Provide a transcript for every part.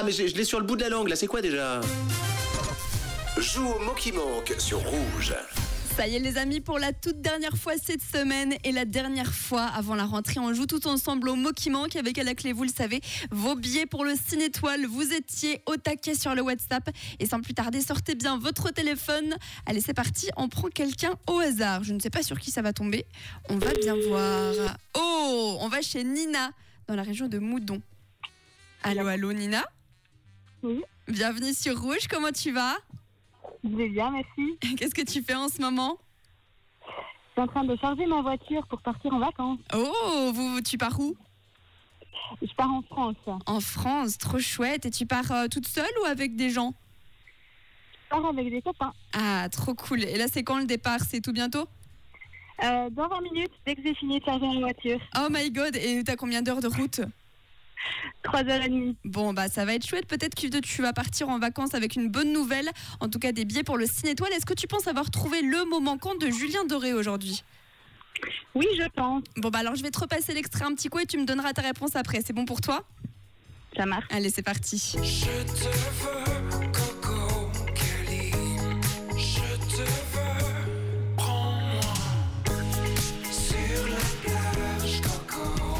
Ah, mais je l'ai sur le bout de la langue, là, c'est quoi déjà? Joue au mot qui manque sur Rouge. Ça y est les amis, pour la toute dernière fois cette semaine et la dernière fois avant la rentrée, on joue tout ensemble au mot qui manque avec à la clé, vous le savez, vos billets pour le Ciné Étoile. Vous étiez au taquet sur le WhatsApp et sans plus tarder, sortez bien votre téléphone. Allez, c'est parti, on prend quelqu'un au hasard. Je ne sais pas sur qui ça va tomber, on va bien voir. Oh, on va chez Nina dans la région de Moudon. Allô Nina? Oui. Bienvenue sur Rouge, comment tu vas? Je vais bien, merci. Qu'est-ce que tu fais en ce moment? Je suis en train de charger ma voiture pour partir en vacances. Oh, tu pars où? Je pars en France. En France, trop chouette. Et tu pars toute seule ou avec des gens? Je pars avec des copains. Ah, trop cool. Et là, c'est quand le départ? C'est tout bientôt? Dans 20 minutes, dès que j'ai fini de charger ma voiture. Oh my god, et t'as combien d'heures de route? 3h30. Bon, bah ça va être chouette. Peut-être que tu vas partir en vacances avec une bonne nouvelle. En tout cas, des billets pour le Ciné Étoile. Est-ce que tu penses avoir trouvé le mot manquant de Julien Doré aujourd'hui? Oui, je pense. Bon, bah alors je vais te repasser l'extrait un petit coup et tu me donneras ta réponse après. C'est bon pour toi? Ça marche. Allez, c'est parti. Je te veux, Coco, Kelly. Je te veux, prends-moi sur la plage, Coco.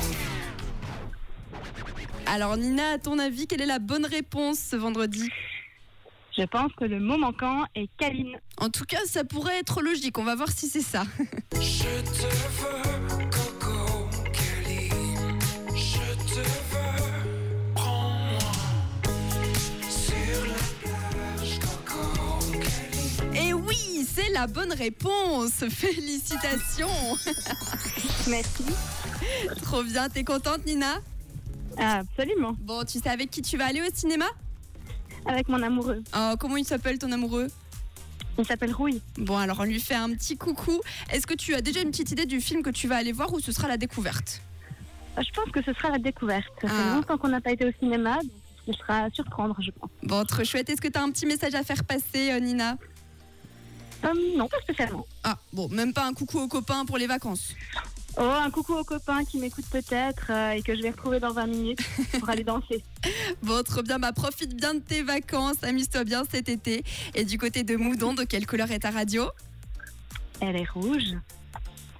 Alors Nina, à ton avis, quelle est la bonne réponse ce vendredi? Je pense que le mot manquant est câline. En tout cas, ça pourrait être logique. On va voir si c'est ça. Je te veux, Coco, Kelly. Je te veux, prends-moi sur la plage, Coco, Kelly. Et oui, c'est la bonne réponse. Félicitations. Merci. Trop bien. T'es contente, Nina? Absolument. Bon, tu sais avec qui tu vas aller au cinéma? Avec mon amoureux. Oh, comment il s'appelle ton amoureux? Il s'appelle Rouille. Bon, alors on lui fait un petit coucou. Est-ce que tu as déjà une petite idée du film que tu vas aller voir ou ce sera la découverte? Je pense que ce sera la découverte. Ça fait Ah. longtemps qu'on n'a pas été au cinéma, donc ce sera à surprendre, je pense. Bon, trop chouette. Est-ce que tu as un petit message à faire passer, Nina? Non, pas spécialement. Ah, bon, même pas un coucou aux copains pour les vacances? Oh, un coucou aux copains qui m'écoutent peut-être et que je vais retrouver dans 20 minutes pour aller danser. Bon, trop bien. Bah, profite bien de tes vacances. Amuse-toi bien cet été. Et du côté de Moudon, de quelle couleur est ta radio? Elle est rouge.